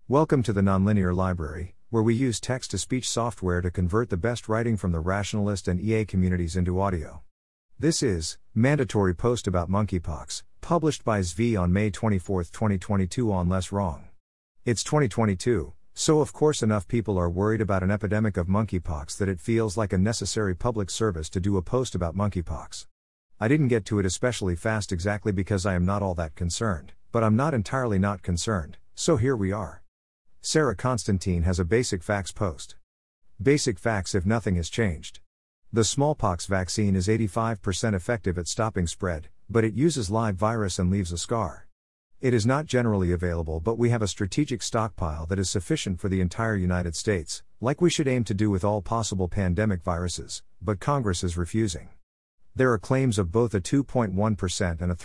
Welcome to the Nonlinear Library, where we use text-to-speech software to convert the best writing from the rationalist and EA communities into audio. This is Mandatory Post About Monkeypox, published by Zvi on May 24, 2022 on Less Wrong. It's 2022, so of course enough people are worried about an epidemic of monkeypox that it feels like a necessary public service to do a post about monkeypox. I didn't get to it especially fast exactly because I am not all that concerned, but I'm not entirely not concerned, so here we are. Sarah Constantine has a basic facts post. Basic facts if nothing has changed. The smallpox vaccine is 85% effective at stopping spread, but it uses live virus and leaves a scar. It is not generally available, but we have a strategic stockpile that is sufficient for the entire United States, like we should aim to do with all possible pandemic viruses, but Congress is refusing. There are claims of both a 2.1% and a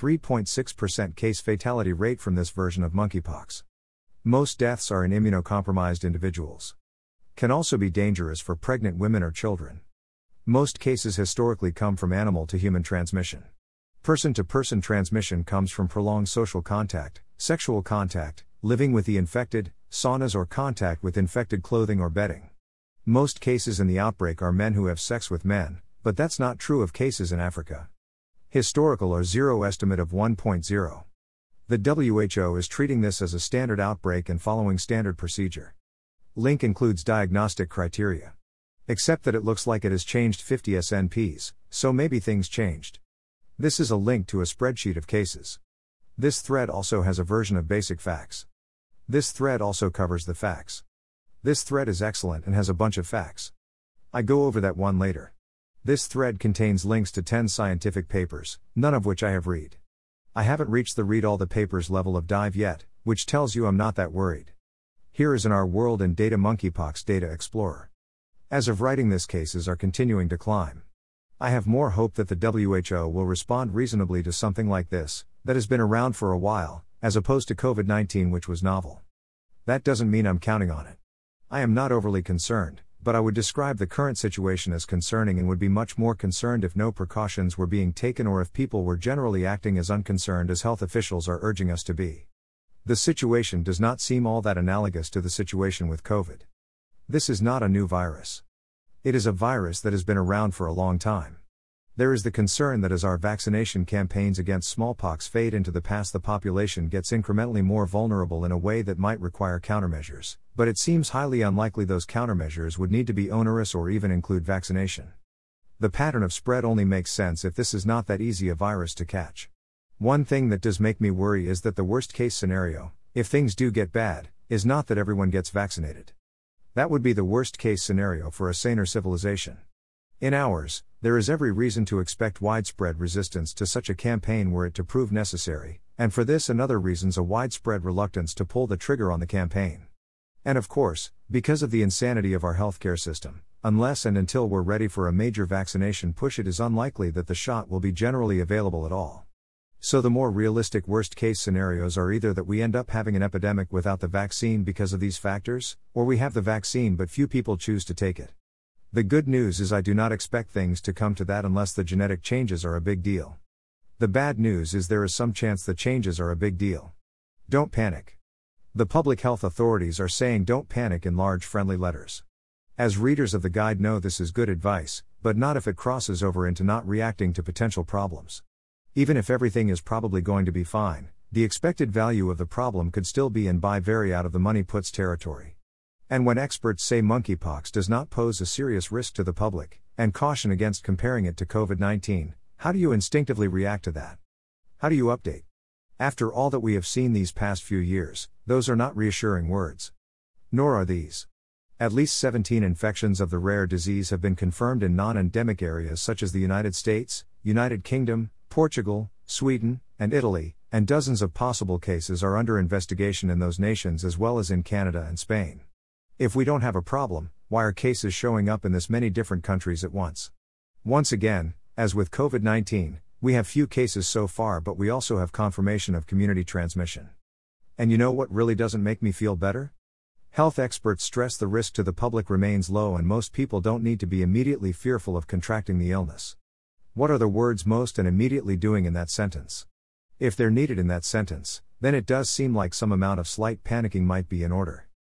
3.6% case fatality rate from this version of monkeypox. Most deaths are in immunocompromised individuals. Can also be dangerous for pregnant women or children. Most cases historically come from animal to human transmission. Person-to-person transmission comes from prolonged social contact, sexual contact, living with the infected, saunas or contact with infected clothing or bedding. Most cases in the outbreak are men who have sex with men, but that's not true of cases in Africa. Historical or zero estimate of 1.0. The WHO is treating this as a standard outbreak and following standard procedure. Link includes diagnostic criteria. Except that it looks like it has changed 50 SNPs, so maybe things changed. This is a link to a spreadsheet of cases. This thread also has a version of basic facts. This thread also covers the facts. This thread is excellent and has a bunch of facts. I go over that one later. This thread contains links to 10 scientific papers, none of which I have read. I haven't reached the read all the papers level of dive yet, which tells you I'm not that worried. Here is in our world and data monkeypox data explorer. As of writing this, cases are continuing to climb. I have more hope that the WHO will respond reasonably to something like this, that has been around for a while, as opposed to COVID-19 which was novel. That doesn't mean I'm counting on it. I am not overly concerned, but I would describe the current situation as concerning and would be much more concerned if no precautions were being taken or if people were generally acting as unconcerned as health officials are urging us to be. The situation does not seem all that analogous to the situation with COVID. This is not a new virus. It is a virus that has been around for a long time. There is the concern that as our vaccination campaigns against smallpox fade into the past, the population gets incrementally more vulnerable in a way that might require countermeasures, but it seems highly unlikely those countermeasures would need to be onerous or even include vaccination. The pattern of spread only makes sense if this is not that easy a virus to catch. One thing that does make me worry is that the worst case scenario, if things do get bad, is not that everyone gets vaccinated. That would be the worst case scenario for a saner civilization. In ours, there is every reason to expect widespread resistance to such a campaign were it to prove necessary, and for this and other reasons a widespread reluctance to pull the trigger on the campaign. And of course, because of the insanity of our healthcare system, unless and until we're ready for a major vaccination push, it is unlikely that the shot will be generally available at all. So the more realistic worst-case scenarios are either that we end up having an epidemic without the vaccine because of these factors, or we have the vaccine but few people choose to take it. The good news is I do not expect things to come to that unless the genetic changes are a big deal. The bad news is there is some chance the changes are a big deal. Don't panic. The public health authorities are saying don't panic in large friendly letters. As readers of the guide know, this is good advice, but not if it crosses over into not reacting to potential problems. Even if everything is probably going to be fine, the expected value of the problem could still be in buy very out of the money puts territory. And when experts say monkeypox does not pose a serious risk to the public, and caution against comparing it to COVID-19, how do you instinctively react to that? How do you update? After all that we have seen these past few years, those are not reassuring words. Nor are these. At least 17 infections of the rare disease have been confirmed in non-endemic areas such as the United States, United Kingdom, Portugal, Sweden, and Italy, and dozens of possible cases are under investigation in those nations as well as in Canada and Spain. If we don't have a problem, why are cases showing up in this many different countries at once? Once again, as with COVID-19, we have few cases so far, but we also have confirmation of community transmission. And you know what really doesn't make me feel better? Health experts stress the risk to the public remains low and most people don't need to be immediately fearful of contracting the illness. What are the words most and immediately doing in that sentence? If they're needed in that sentence, then it does seem like some amount of slight panicking might be in order.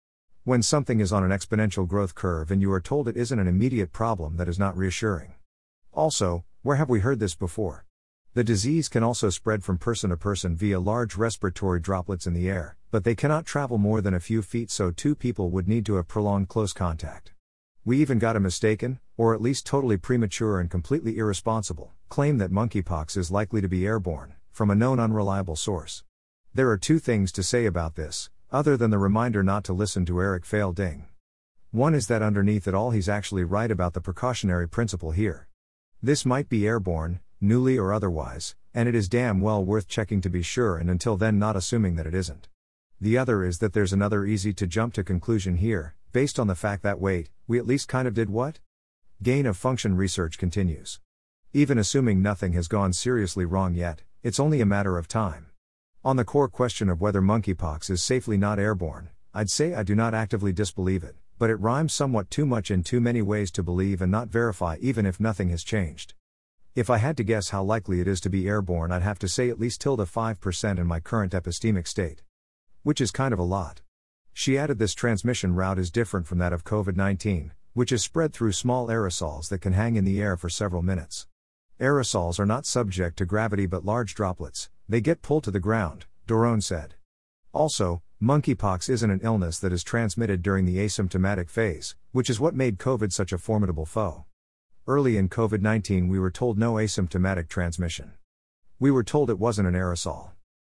When something is on an exponential growth curve and you are told it isn't an immediate problem, that is not reassuring. Also, where have we heard this before? The disease can also spread from person to person via large respiratory droplets in the air, but they cannot travel more than a few feet, so two people would need to have prolonged close contact. We even got a mistaken, or at least totally premature and completely irresponsible, claim that monkeypox is likely to be airborne, from a known unreliable source. There are two things to say about this, other than the reminder not to listen to Eric Fail Ding. One is that underneath it all he's actually right about the precautionary principle here. This might be airborne, newly or otherwise, and it is damn well worth checking to be sure, and until then not assuming that it isn't. The other is that there's another easy to jump to conclusion here, based on the fact that wait, we at least kind of did what? Gain of function research continues. Even assuming nothing has gone seriously wrong yet, it's only a matter of time. On the core question of whether monkeypox is safely not airborne, I'd say I do not actively disbelieve it, but it rhymes somewhat too much in too many ways to believe and not verify even if nothing has changed. If I had to guess how likely it is to be airborne, I'd have to say at least 5% in my current epistemic state. Which is kind of a lot. She added this transmission route is different from that of COVID-19, which is spread through small aerosols that can hang in the air for several minutes. Aerosols are not subject to gravity but large droplets, they get pulled to the ground, Doron said. Also, monkeypox isn't an illness that is transmitted during the asymptomatic phase, which is what made COVID such a formidable foe. Early in COVID-19 we were told no asymptomatic transmission. We were told it wasn't an aerosol.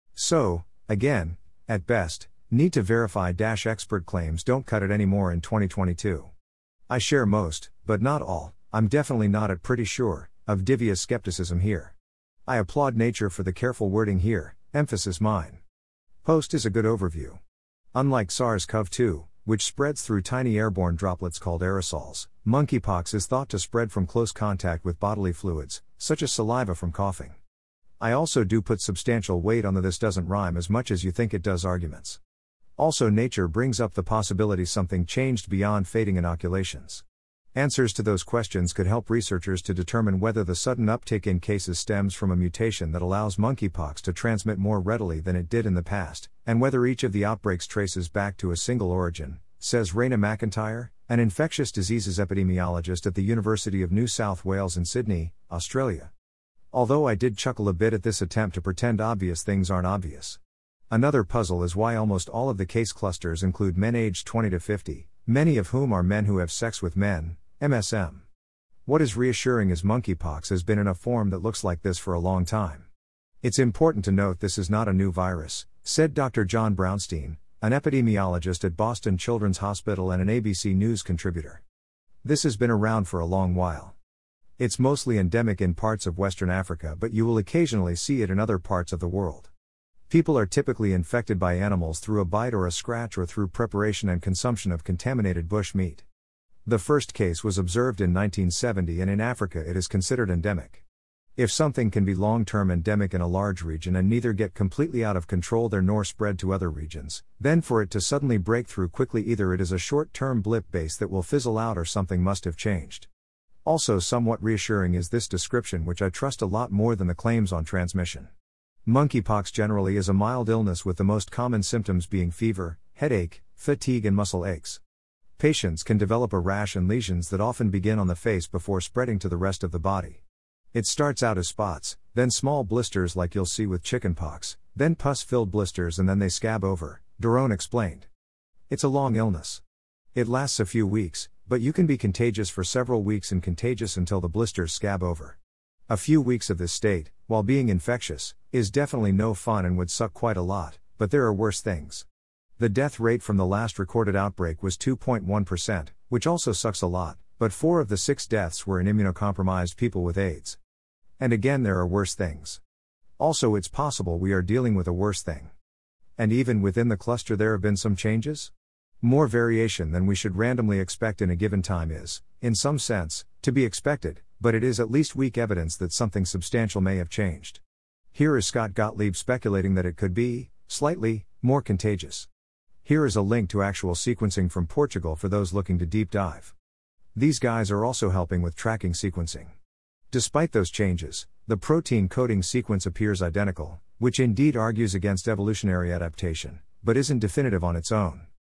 So, again, at best, need to verify - expert claims don't cut it anymore in 2022. I share most, but not all, I'm definitely not at pretty sure, of Divya's skepticism here. I applaud Nature for the careful wording here, emphasis mine. Post is a good overview. Unlike SARS-CoV-2, which spreads through tiny airborne droplets called aerosols, monkeypox is thought to spread from close contact with bodily fluids, such as saliva from coughing. I also do put substantial weight on the "this doesn't rhyme as much as you think it does" arguments. Also, Nature brings up the possibility something changed beyond fading inoculations. Answers to those questions could help researchers to determine whether the sudden uptick in cases stems from a mutation that allows monkeypox to transmit more readily than it did in the past, and whether each of the outbreaks traces back to a single origin, says Raina McIntyre, an infectious diseases epidemiologist at the University of New South Wales in Sydney, Australia. Although I did chuckle a bit at this attempt to pretend obvious things aren't obvious. Another puzzle is why almost all of the case clusters include men aged 20 to 50, many of whom are men who have sex with men, MSM. What is reassuring is monkeypox has been in a form that looks like this for a long time. It's important to note this is not a new virus, said Dr. John Brownstein, an epidemiologist at Boston Children's Hospital and an ABC News contributor. This has been around for a long while. It's mostly endemic in parts of Western Africa, but you will occasionally see it in other parts of the world. People are typically infected by animals through a bite or a scratch or through preparation and consumption of contaminated bush meat. The first case was observed in 1970, and in Africa it is considered endemic. If something can be long-term endemic in a large region and neither get completely out of control there nor spread to other regions, then for it to suddenly break through quickly, either it is a short-term blip base that will fizzle out or something must have changed. Also somewhat reassuring is this description, which I trust a lot more than the claims on transmission. Monkeypox generally is a mild illness, with the most common symptoms being fever, headache, fatigue and muscle aches. Patients can develop a rash and lesions that often begin on the face before spreading to the rest of the body. It starts out as spots, then small blisters like you'll see with chickenpox, then pus-filled blisters, and then they scab over, Doron explained. It's a long illness. It lasts a few weeks, but you can be contagious for several weeks and contagious until the blisters scab over. A few weeks of this state, while being infectious, is definitely no fun and would suck quite a lot, but there are worse things. The death rate from the last recorded outbreak was 2.1%, which also sucks a lot, but 4 of the 6 deaths were in immunocompromised people with AIDS. And again, there are worse things. Also, it's possible we are dealing with a worse thing. And even within the cluster there have been some changes? More variation than we should randomly expect in a given time is, in some sense, to be expected, but it is at least weak evidence that something substantial may have changed. Here is Scott Gottlieb speculating that it could be, slightly, more contagious. Here is a link to actual sequencing from Portugal for those looking to deep dive. These guys are also helping with tracking sequencing. Despite those changes, the protein coding sequence appears identical, which indeed argues against evolutionary adaptation, but isn't definitive on its own.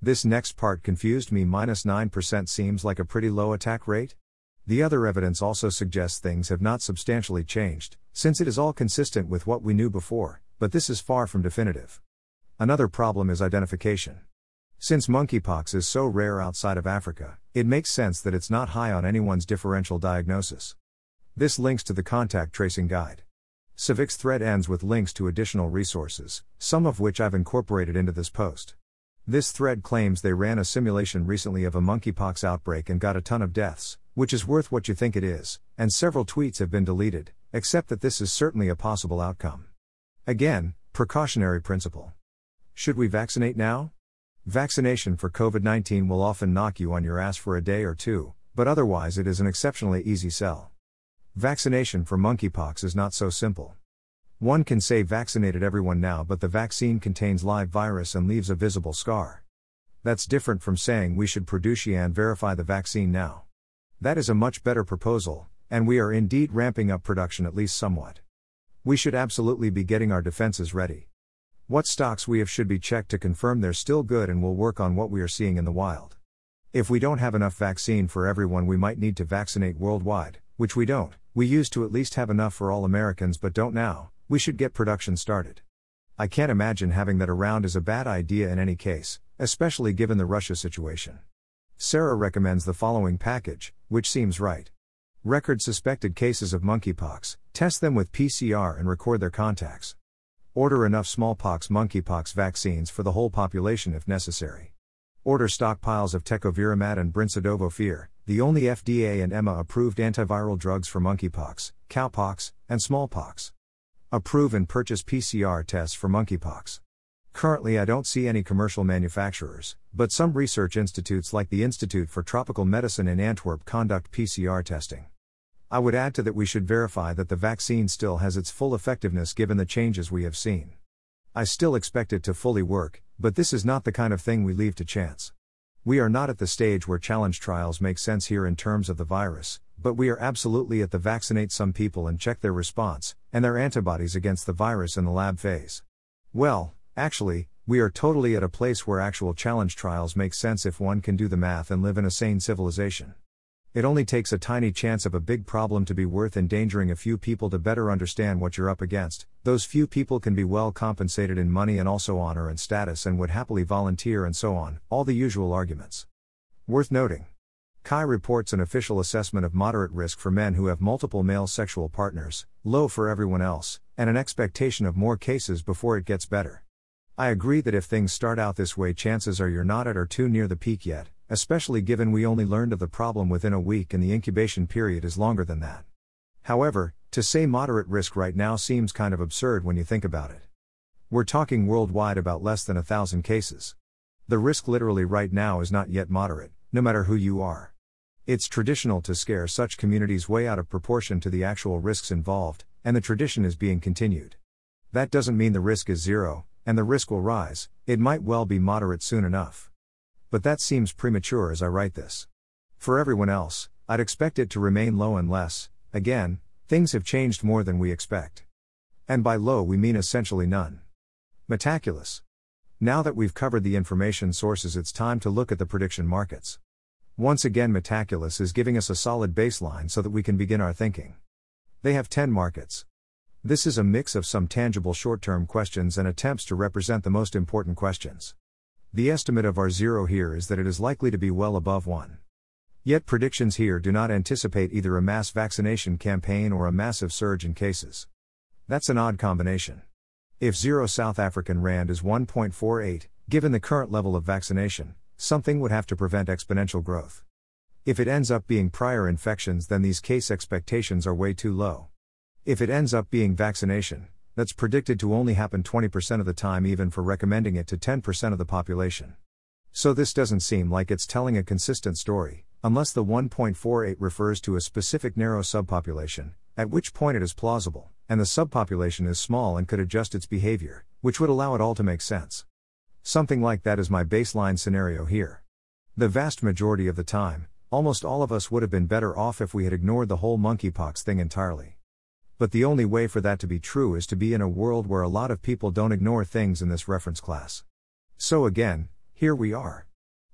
This next part confused me. -9% seems like a pretty low attack rate. The other evidence also suggests things have not substantially changed, since it is all consistent with what we knew before, but this is far from definitive. Another problem is identification. Since monkeypox is so rare outside of Africa, it makes sense that it's not high on anyone's differential diagnosis. This links to the contact tracing guide. Civic's thread ends with links to additional resources, some of which I've incorporated into this post. This thread claims they ran a simulation recently of a monkeypox outbreak and got a ton of deaths, which is worth what you think it is, and several tweets have been deleted, except that this is certainly a possible outcome. Again, precautionary principle. Should we vaccinate now? Vaccination for COVID-19 will often knock you on your ass for a day or two, but otherwise it is an exceptionally easy sell. Vaccination for monkeypox is not so simple. One can say vaccinated everyone now, but the vaccine contains live virus and leaves a visible scar. That's different from saying we should produce and verify the vaccine now. That is a much better proposal, and we are indeed ramping up production at least somewhat. We should absolutely be getting our defenses ready. What stocks we have should be checked to confirm they're still good, and we'll work on what we are seeing in the wild. If we don't have enough vaccine for everyone, we might need to vaccinate worldwide, which we don't. We used to at least have enough for all Americans but don't now. We should get production started. I can't imagine having that around is a bad idea in any case, especially given the Russia situation. Sarah recommends the following package, which seems right. Record suspected cases of monkeypox, test them with PCR and record their contacts. Order enough smallpox monkeypox vaccines for the whole population if necessary. Order stockpiles of tecovirimat and brincidofovir, the only FDA and EMA approved antiviral drugs for monkeypox, cowpox, and smallpox. Approve and purchase PCR tests for monkeypox. Currently I don't see any commercial manufacturers, but some research institutes like the Institute for Tropical Medicine in Antwerp conduct PCR testing. I would add to that we should verify that the vaccine still has its full effectiveness given the changes we have seen. I still expect it to fully work, but this is not the kind of thing we leave to chance. We are not at the stage where challenge trials make sense here in terms of the virus, but we are absolutely at the vaccinate some people and check their response, and their antibodies against the virus in the lab phase. Well, actually, we are totally at a place where actual challenge trials make sense if one can do the math and live in a sane civilization. It only takes a tiny chance of a big problem to be worth endangering a few people to better understand what you're up against. Those few people can be well compensated in money and also honor and status and would happily volunteer and so on, all the usual arguments. Worth noting. Kai reports an official assessment of moderate risk for men who have multiple male sexual partners, low for everyone else, and an expectation of more cases before it gets better. I agree that if things start out this way, chances are you're not at or too near the peak yet, especially given we only learned of the problem within a week and the incubation period is longer than that. However, to say moderate risk right now seems kind of absurd when you think about it. We're talking worldwide about less than 1,000 cases. The risk literally right now is not yet moderate, no matter who you are. It's traditional to scare such communities way out of proportion to the actual risks involved, and the tradition is being continued. That doesn't mean the risk is zero, and the risk will rise. It might well be moderate soon enough. But that seems premature as I write this. For everyone else, I'd expect it to remain low unless, again, things have changed more than we expect. And by low we mean essentially none. Metaculous. Now that we've covered the information sources, it's time to look at the prediction markets. Once again, Metaculous is giving us a solid baseline so that we can begin our thinking. They have 10 markets. This is a mix of some tangible short-term questions and attempts to represent the most important questions. The estimate of R0 here is that it is likely to be well above 1. Yet predictions here do not anticipate either a mass vaccination campaign or a massive surge in cases. That's an odd combination. If 0 South African Rand is 1.48, given the current level of vaccination, something would have to prevent exponential growth. If it ends up being prior infections, then these case expectations are way too low. If it ends up being vaccination, that's predicted to only happen 20% of the time, even for recommending it to 10% of the population. So this doesn't seem like it's telling a consistent story, unless the 1.48 refers to a specific narrow subpopulation, at which point it is plausible, and the subpopulation is small and could adjust its behavior, which would allow it all to make sense. Something like that is my baseline scenario here. The vast majority of the time, almost all of us would have been better off if we had ignored the whole monkeypox thing entirely. But the only way for that to be true is to be in a world where a lot of people don't ignore things in this reference class. So again, here we are.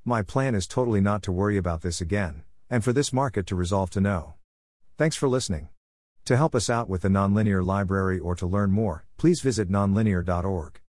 My plan is totally not to worry about this again, and for this market to resolve to no. Thanks for listening. To help us out with the Nonlinear Library or to learn more, please visit nonlinear.org.